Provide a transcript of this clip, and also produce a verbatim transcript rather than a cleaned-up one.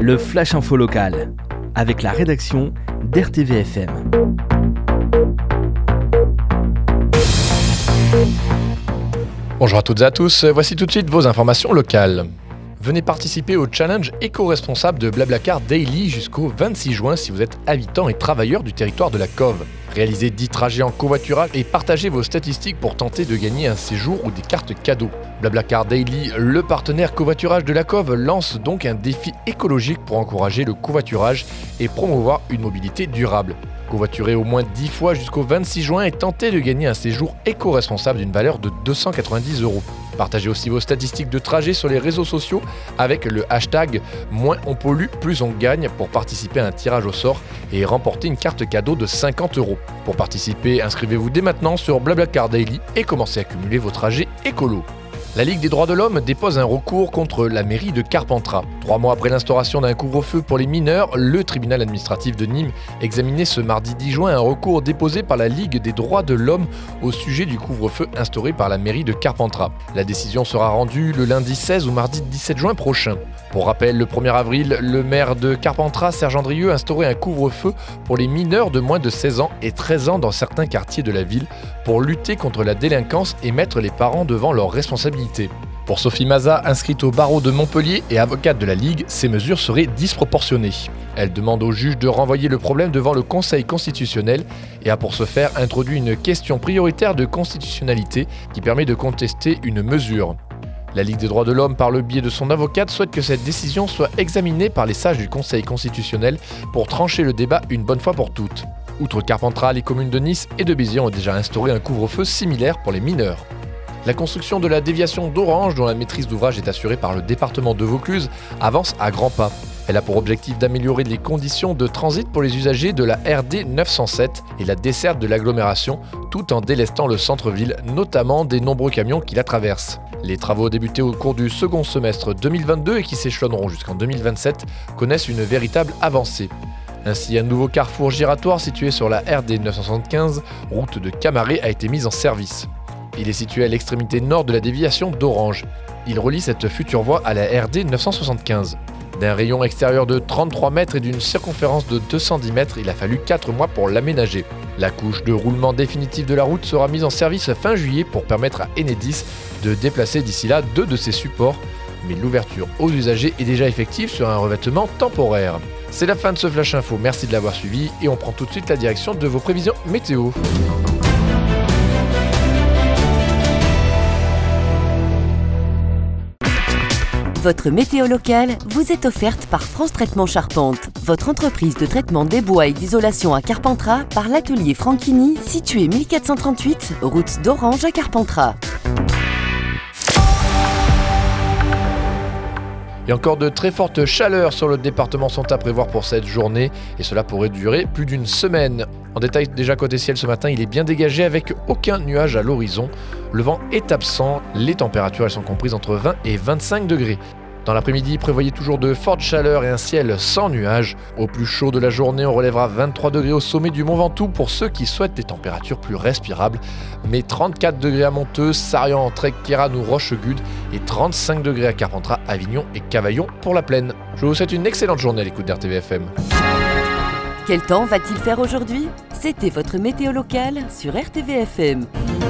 Le Flash Info Local, avec la rédaction d'R T V F M. Bonjour à toutes et à tous, voici tout de suite vos informations locales. Venez participer au challenge éco-responsable de Blablacar Daily jusqu'au vingt-six juin si vous êtes habitant et travailleur du territoire de la Cove. Réalisez dix trajets en covoiturage et partagez vos statistiques pour tenter de gagner un séjour ou des cartes cadeaux. Blablacar Daily, le partenaire covoiturage de la Cove, lance donc un défi écologique pour encourager le covoiturage et promouvoir une mobilité durable. Covoiturer au moins dix fois jusqu'au vingt-six juin et tenter de gagner un séjour éco-responsable d'une valeur de deux cent quatre-vingt-dix euros. Partagez aussi vos statistiques de trajet sur les réseaux sociaux avec le hashtag moins on pollue, plus on gagne pour participer à un tirage au sort et remporter une carte cadeau de cinquante euros. Pour participer, inscrivez-vous dès maintenant sur Blablacar Daily et commencez à cumuler vos trajets écolos. La Ligue des droits de l'homme dépose un recours contre la mairie de Carpentras. Trois mois après l'instauration d'un couvre-feu pour les mineurs, le tribunal administratif de Nîmes examinait ce mardi dix juin un recours déposé par la Ligue des droits de l'homme au sujet du couvre-feu instauré par la mairie de Carpentras. La décision sera rendue le lundi seize ou mardi dix-sept juin prochain. Pour rappel, le premier avril, le maire de Carpentras, Serge Andrieux, instaurait un couvre-feu pour les mineurs de moins de seize ans et treize ans dans certains quartiers de la ville pour lutter contre la délinquance et mettre les parents devant leurs responsabilités. Pour Sophie Maza, inscrite au barreau de Montpellier et avocate de la Ligue, ces mesures seraient disproportionnées. Elle demande au juge de renvoyer le problème devant le Conseil constitutionnel et a pour ce faire introduit une question prioritaire de constitutionnalité qui permet de contester une mesure. La Ligue des droits de l'homme, par le biais de son avocate, souhaite que cette décision soit examinée par les sages du Conseil constitutionnel pour trancher le débat une bonne fois pour toutes. Outre Carpentras, les communes de Nice et de Béziers ont déjà instauré un couvre-feu similaire pour les mineurs. La construction de la déviation d'Orange, dont la maîtrise d'ouvrage est assurée par le département de Vaucluse, avance à grands pas. Elle a pour objectif d'améliorer les conditions de transit pour les usagers de la R D neuf cent sept et la desserte de l'agglomération, tout en délestant le centre-ville, notamment des nombreux camions qui la traversent. Les travaux débutés au cours du second semestre deux mille vingt-deux et qui s'échelonneront jusqu'en deux mille vingt-sept connaissent une véritable avancée. Ainsi, un nouveau carrefour giratoire situé sur la R D neuf cent soixante-quinze, route de Camaret, a été mis en service. Il est situé à l'extrémité nord de la déviation d'Orange. Il relie cette future voie à la R D neuf cent soixante-quinze. D'un rayon extérieur de trente-trois mètres et d'une circonférence de deux cent dix mètres, il a fallu quatre mois pour l'aménager. La couche de roulement définitive de la route sera mise en service fin juillet pour permettre à Enedis de déplacer d'ici là deux de ses supports, mais l'ouverture aux usagers est déjà effective sur un revêtement temporaire. C'est la fin de ce Flash Info, merci de l'avoir suivi et on prend tout de suite la direction de vos prévisions météo. Votre météo locale vous est offerte par France Traitement Charpente, votre entreprise de traitement des bois et d'isolation à Carpentras par l'atelier Franchini, situé mille quatre cent trente-huit, route d'Orange à Carpentras. Et encore de très fortes chaleurs sur le département sont à prévoir pour cette journée et cela pourrait durer plus d'une semaine. En détail, déjà côté ciel ce matin, il est bien dégagé avec aucun nuage à l'horizon. Le vent est absent, les températures elles sont comprises entre vingt et vingt-cinq degrés. Dans l'après-midi, prévoyez toujours de fortes chaleurs et un ciel sans nuages. Au plus chaud de la journée, on relèvera vingt-trois degrés au sommet du Mont Ventoux pour ceux qui souhaitent des températures plus respirables. Mais trente-quatre degrés à Monteuse, Sarrian, Trek, Kéran ou Rochegude et trente-cinq degrés à Carpentras, Avignon et Cavaillon pour la plaine. Je vous souhaite une excellente journée à l'écoute d'R T V F M. Quel temps va-t-il faire aujourd'hui ? C'était votre météo locale sur R T V F M.